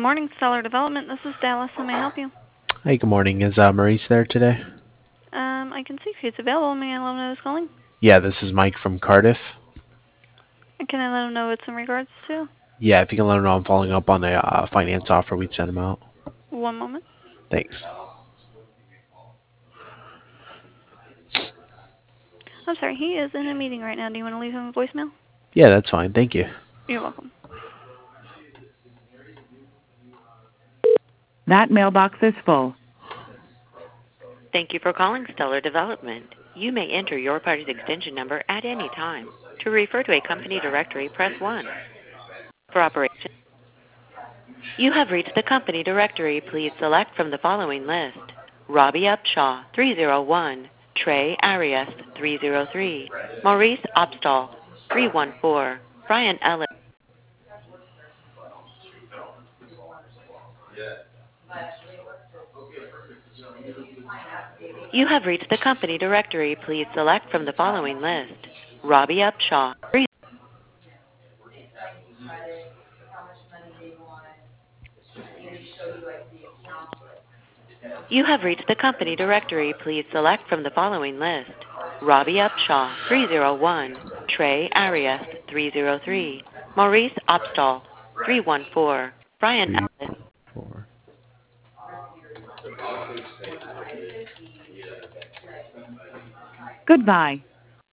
morning, Stellar Development. This is Dallas. How may I help you? Hey, good morning. Is Maurice there today? I can see if he's available. May I let him know who's calling? Yeah, this is Mike from Cardiff. And can I let him know what it's in regards to? Yeah, if you can let him know I'm following up on a finance offer we sent him out. One moment. Thanks. I'm sorry, he is in a meeting right now. Do you want to leave him a voicemail? Yeah, that's fine. Thank you. You're welcome. That mailbox is full. Thank you for calling Stellar Development. You may enter your party's extension number at any time. To refer to a company directory, press 1. For operations, you have reached the company directory. Please select from the following list: Robbie Upshaw, 301, Trey Arias, 303, Maurice Opstall, 314, Brian Ellis. You have reached the company directory. Please select from the following list: Robbie Upshaw. You have reached the company directory. Please select from the following list: Robbie Upshaw, 301, Trey Arias, 303, Maurice Opstall, 314, Brian Three, Ellis. 4. Goodbye.